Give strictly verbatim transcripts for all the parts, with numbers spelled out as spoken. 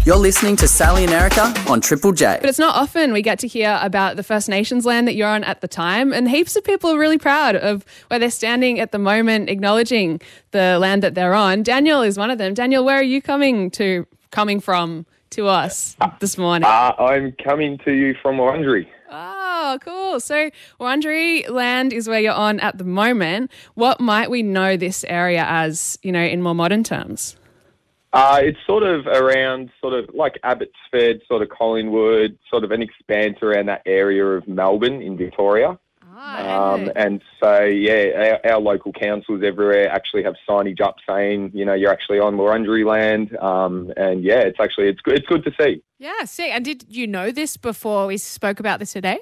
You're listening to Sally and Erica on Triple J. But it's not often we get to hear about the First Nations land that you're on at the time, and heaps of people are really proud of where they're standing at the moment, acknowledging the land that they're on. Daniel is one of them. Daniel, where are you coming to, coming from to us this morning? Uh, I'm coming to you from Wurundjeri. Oh, cool. So Wurundjeri land is where you're on at the moment. What might we know this area as, you know, in more modern terms? Uh, it's sort of around sort of like Abbotsford, sort of Collingwood, sort of an expanse around that area of Melbourne in Victoria. Ah, um, and so, yeah, our, our local councils everywhere actually have signage up saying, you know, you're actually on Wurundjeri land. Um, and, yeah, it's actually, it's good, it's good to see. Yeah, sick. And did you know this before we spoke about this today?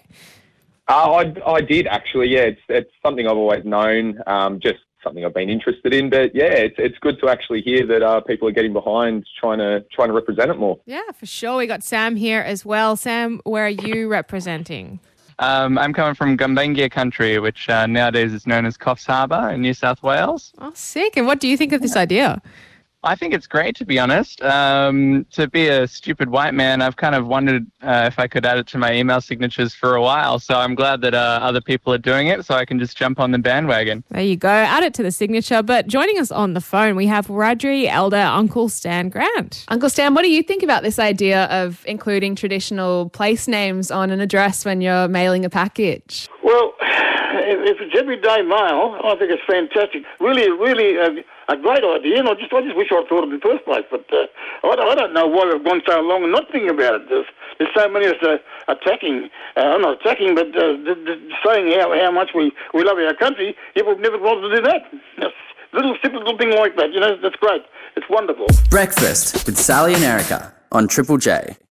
Uh, I, I did, actually, yeah. It's, it's something I've always known, um, just something I've been interested in, but yeah, it's it's good to actually hear that uh, people are getting behind trying to trying to represent it more. Yeah, for sure. We got Sam here as well. Sam, where are you representing? Um, I'm coming from Gumbaynggirr country, which uh, nowadays is known as Coffs Harbour in New South Wales. Oh, sick. And what do you think of this idea? I think it's great, to be honest. Um, to be a stupid white man, I've kind of wondered uh, if I could add it to my email signatures for a while. So I'm glad that uh, other people are doing it so I can just jump on the bandwagon. There you go. Add it to the signature. But joining us on the phone, we have Wiradjuri Elder Uncle Stan Grant. Uncle Stan, what do you think about this idea of including traditional place names on an address when you're mailing a package? Well, if it's everyday mail, I think it's fantastic. Really, really uh, a great idea, and I just, I just wish I'd thought of it in the first place. But uh, I, don't, I don't know why we've gone so long and not thinking about it. There's, there's so many of us uh, attacking, uh, not attacking, but uh, d- d- saying how, how much we, we love our country, yet we've never bothered to do that. Just little simple little thing like that, you know, that's great. It's wonderful. Breakfast with Sally and Erica on Triple J.